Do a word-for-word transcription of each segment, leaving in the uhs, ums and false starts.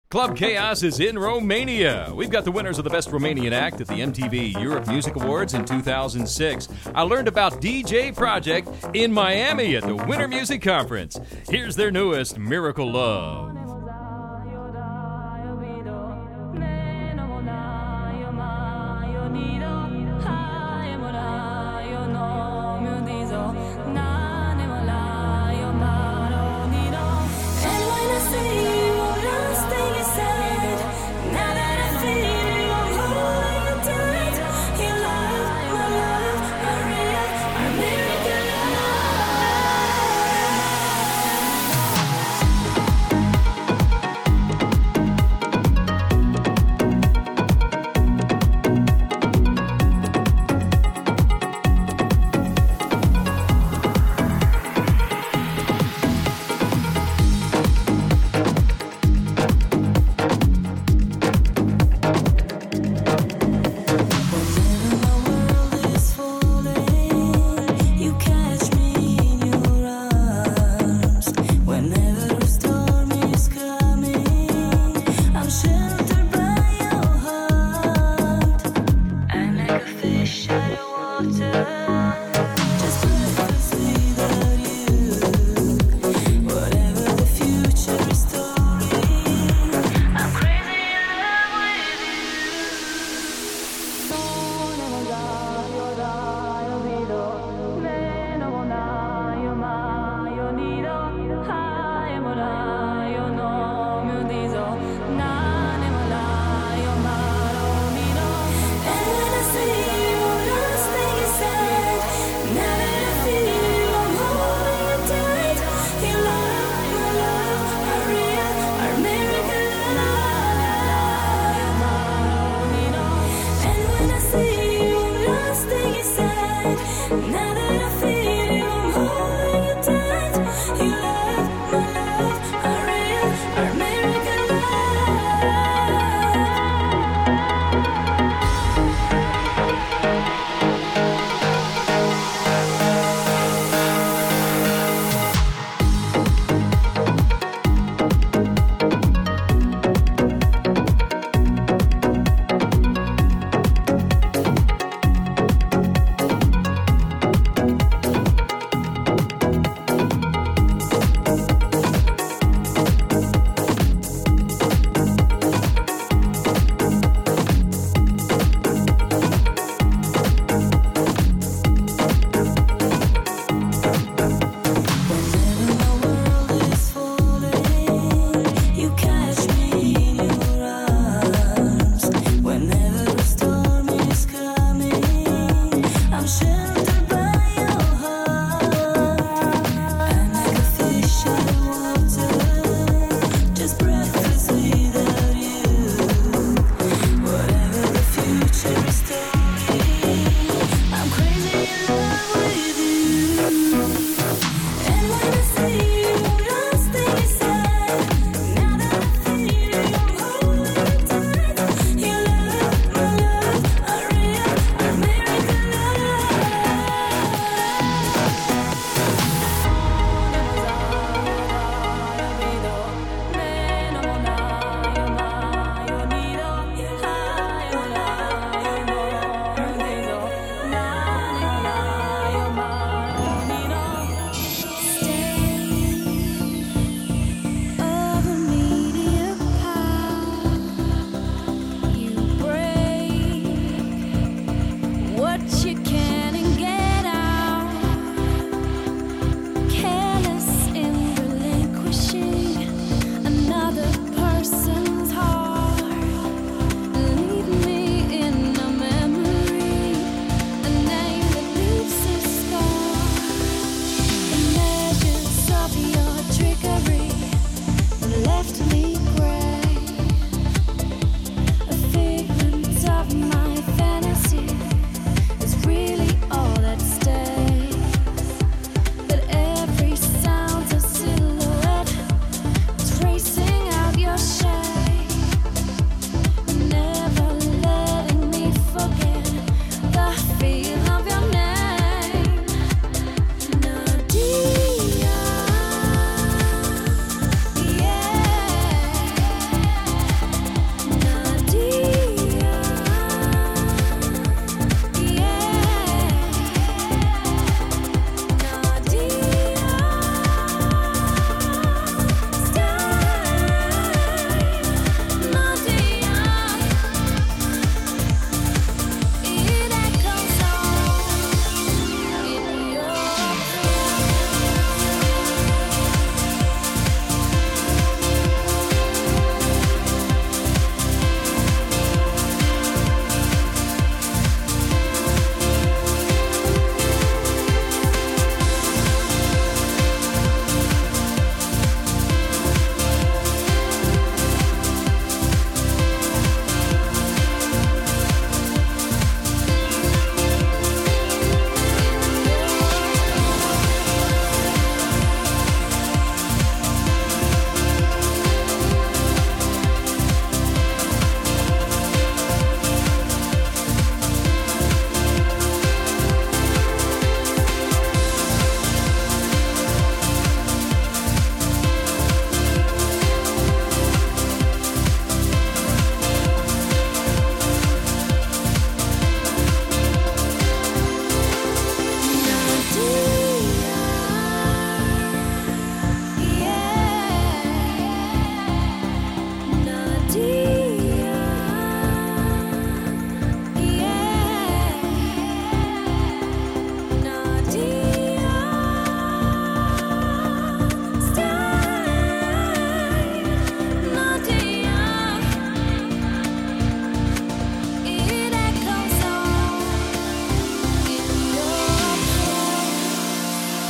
Club Chaos is in Romania. We've got the winners of the Best Romanian Act at the M T V Europe Music Awards in two thousand six. I learned about D J Project in Miami at the Winter Music Conference. Here's their newest, Miracle Love.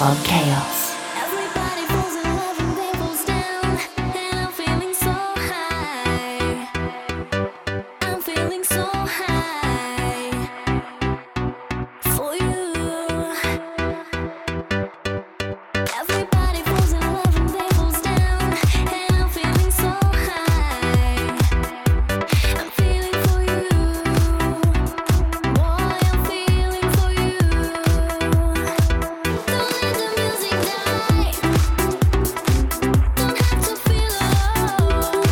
Club Chaos. Everybody falls in love and then falls down, and I'm feeling so high. I'm feeling so high for you. Everybody falls in love and then falls down, and I'm feeling so high. I'm feeling for you, boy. I'm feeling for you. Don't let the music die. Don't have to feel alone.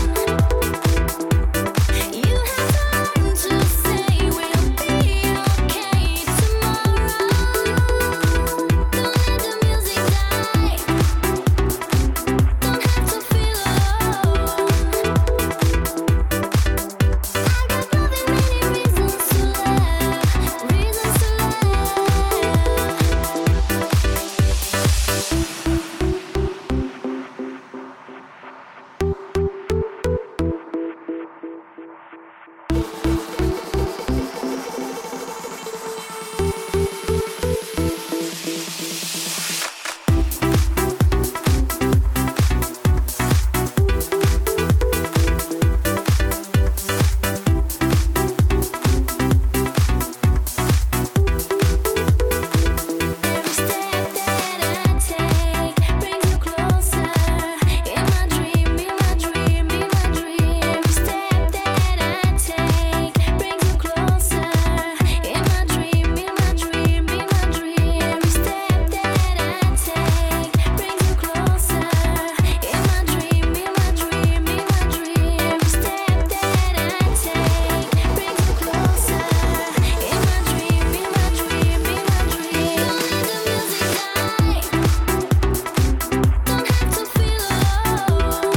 You have to learn to say we'll be okay tomorrow. Don't let the music die. Don't have to feel alone. I got more than many reasons to love, reasons to Every step that I take brings you closer. In my dream, in my dream, in my dream. Every step that I take brings you closer. In my dream, in my dream, in my dream. Every step that I take brings you closer. In my dream, in my dream, in my dream. Every step that I take brings you closer. In my dream, in my dream, in my dream. Don't let the music die. Don't have to feel alone.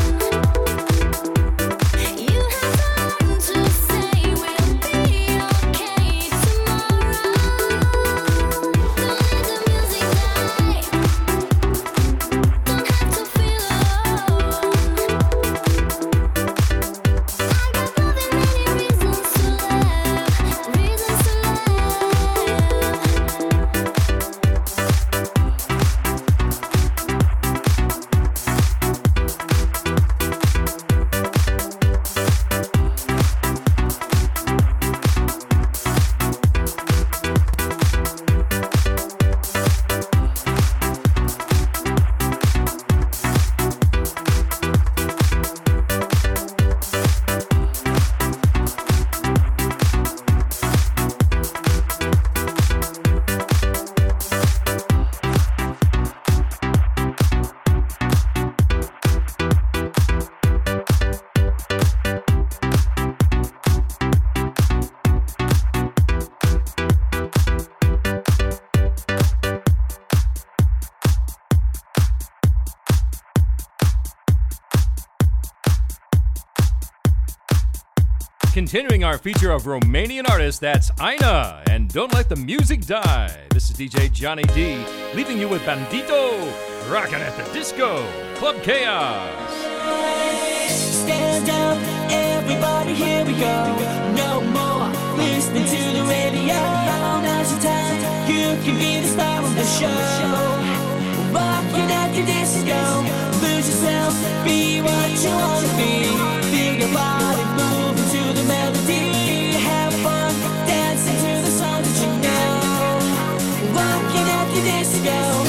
You have to learn to say we'll be okay tomorrow. Don't let the music die. Don't have to feel alone. I got more than many reasons to love, reasons to love. Continuing our feature of Romanian artists, that's Aina and Don't Let the Music Die. This is D J Johnny D, leaving you with Bandito, rocking at the disco, Club Chaos. Stand up, everybody, here we go. No more listening to the radio. Now's your time, you can be the star of the show. Rocking at the disco, lose yourself, be what you want to be. Feel your body moving to the melody. Have fun, dancing to the song that you know. Rocking at the disco.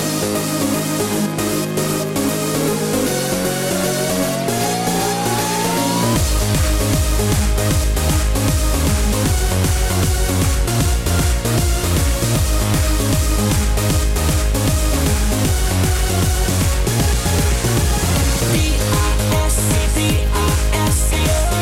D I S C, D I S C O.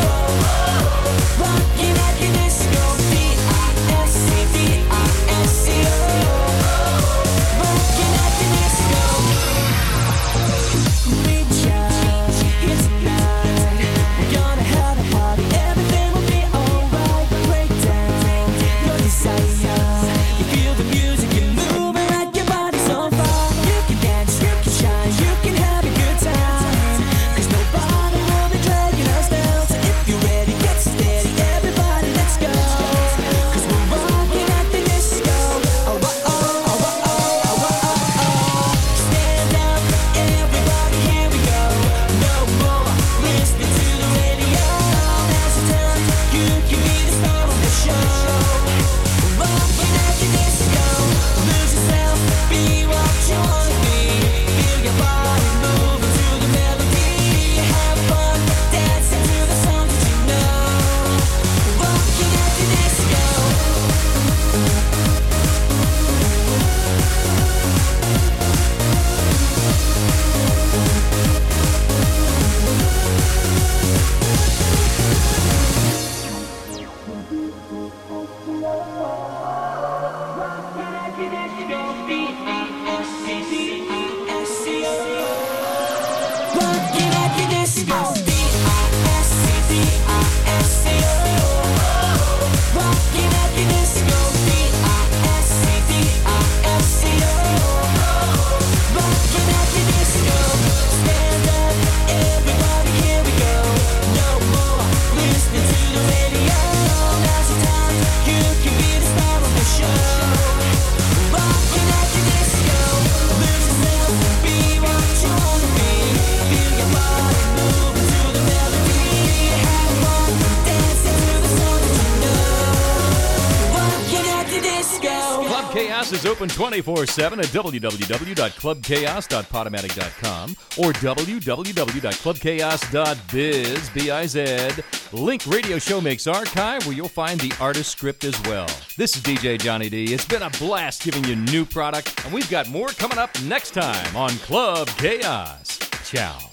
Chaos is open twenty-four seven at w w w dot club chaos dot podomatic dot com or w w w dot club chaos dot biz, B I Z. Link Radio Show Mix Archive, where you'll find the artist script as well. This is D J Johnny D. It's been a blast giving you new product, and we've got more coming up next time on Club Chaos. Ciao.